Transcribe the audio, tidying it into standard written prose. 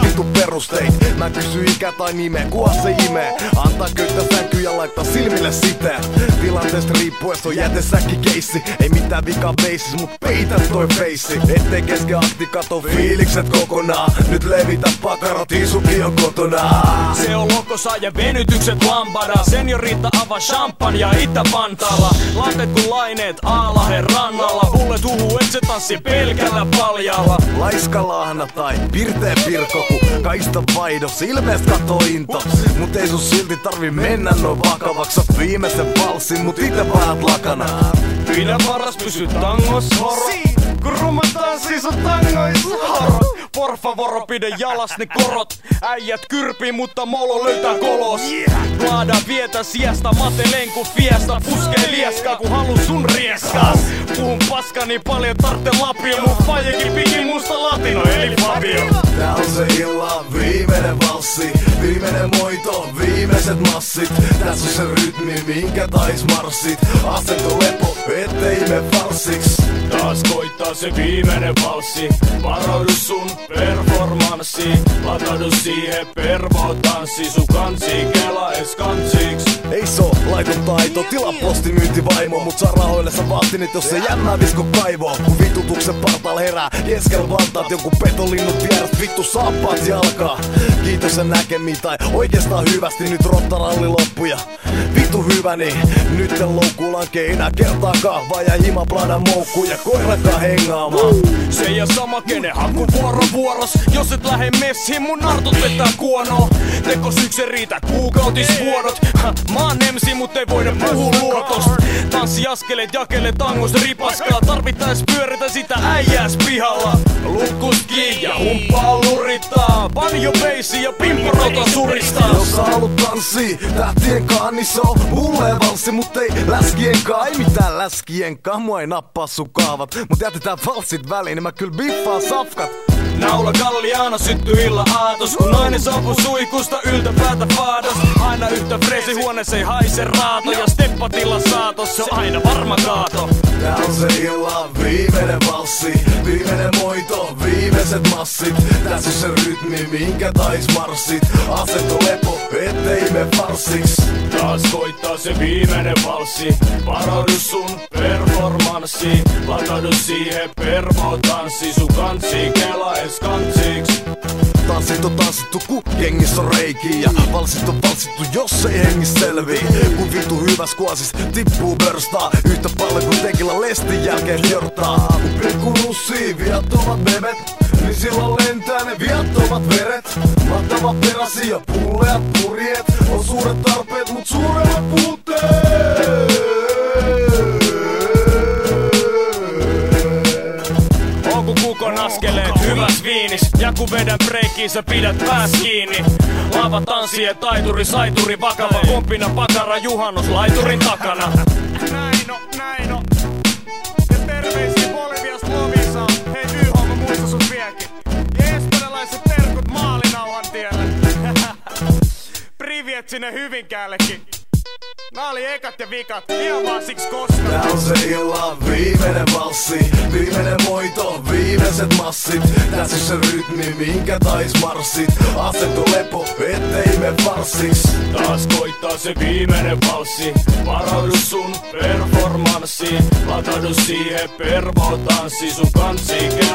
vitu perusteit. Mä kysy ikä tai nimeä, kuha se imee. Antaa köyttä sänky ja laittaa silmille siteet. Tilanteesta riippues on jätesäkki keissi. Ei mitään vikaa beissis, mut peitä toi feissi. Ettei kesken akti kato fiilikset kokonaan. Nyt levitä pakarot, isuki on kotona. Se on lokosa ja venytykset lampada. Seniorita avaa champagne Itä-Vantaalla. Lanteet kun laineet Aalahen rannalla. Bullet huhuu et se tanssi pelkällä paljalla. Laiska lahna tai pirteä pirkko, ku kaista vaihdos ilmees kato into. Mut ei sun silti tarvi mennä noin vakavaks. Sä viimeisen valssin, mut ite vaat lakana. Pidä varas, pysy tangos horo. Kun rumma tanssii sun tangois horo. Por favor, pidä jalas ne korot. Äijät kyrpii, mutta molo löytää kolos. Laada vietä sijasta, matelen ku fiesta. Puskee lieskaa, ku haluu sun rieskaa. Puhun paska niin paljon, tartte lapio. Mun fajekin piki musta latino, eli Fabio. Tää on se illan viimeinen valssi. Viimeinen moito, viimeiset massit. Tässä on se rytmi, minkä tais marssit. Asento lepo, ettei me farssiks. Taas koittaa se viimeinen valssi. Varaudu sun performanssiin. Lataudu siihen pervo-tanssi. Sun kansi kela es kansiks. Ei so laiton taito, tila postimyyntivaimo. Mut saa rahoille sä vaatinit, jos se jännää visko kaivoo. Kun vitutuksen partaal herää, keskellä vantaat jonkun petolinnut vierast. Vittu saappaat jalkaa. Kiitos sen näkemiin tai oikeastaan hyvästi. Nyt rottaralli loppuja. Vittu hyväni, nyt en loukku lankee enää kertaakaan. Vaan jää himapladan moukku ja koirakaan hengaamaan. Se ja sama kenen haku vuoros. Jos et lähe messiin, mun nartut vetää kuonoa. Tekos yks ei riitä kuukautisvuodot. Mä oon MC, mut ei voida puhua luotosta. Tanssiaskeleet jakele tangos ripaskaa. Tarvittais pyöritä sitä äijääs pihalla. Lukkuski ja humppaa lurittaa. Banjo beissi ja pimporota suristaa. Jos sä haluut tanssii tähtien kaa, niin se on mulle valssi. Mut ei läskien kaa, ei mitään läskien kaa. Mua ei nappaa sun kaavat, mut jätetään valssit väliin, niin mä kyl biffaan safkat. Naula Galliano sytty illa aatos. Kun nainen saapuu suikusta yltäpäätä faados. Aina yhtä freesi huoneessa ei haise raato. Ja steppatilla saatos, se on aina varma kaato. Tää on se illan viimeinen valssi. Viimeinen moito, viimeiset massit. Tässä on se rytmi, minkä tais marssit. Asento lepo, ettei me farssiks. Taas koittaa se viimeinen valssi. Varaudu sun performanssiin. Lataudu siihen pervo-tanssi. Sun kansi kela es kansiks. Tanssit on tanssittu, ku jengissä on reikiin. Ja valssit on valsittu, jos ei hengis selvii. Kun vitu hyväs kuosis tippuu börstaa. Yhtä paljon kun tekillä lestin jälkeen hjortaa. Kun pikku nussii viattomat bebet, niin silloin lentää ne viattomat veret. Mahtava peräsi ja pulleat purjeet. On suuret tarpeet, mut suuremmat puutteet. Onko kukon askeleet hyväs viinis? Ja kun vedän breikiin sä pidät pääs kiinni. Lava tanssien taituri, saituri vakava. Komppina pakara juhannus laiturin takana. Näin o. Ja terveisiä Bolivias Lovisa. Hei Y-homma muista sun viekin. Ja espanjalaiset terkut maalinauhan tielle. Priviet sinne Hyvinkäällekin. Nää oli ekat ja vikat, ihan vaan siks koska. Tää on se illan viimeinen valssi. Viimeinen moito, viimeiset massit. Tässä on se rytmi, minkä tais marssit. Asento lepo, ettei me farssiks. Taas koittaa se viimeinen valssi. Varaudu sun performanssiin. Lataudu siihen pervo-tanssi. Sun kansi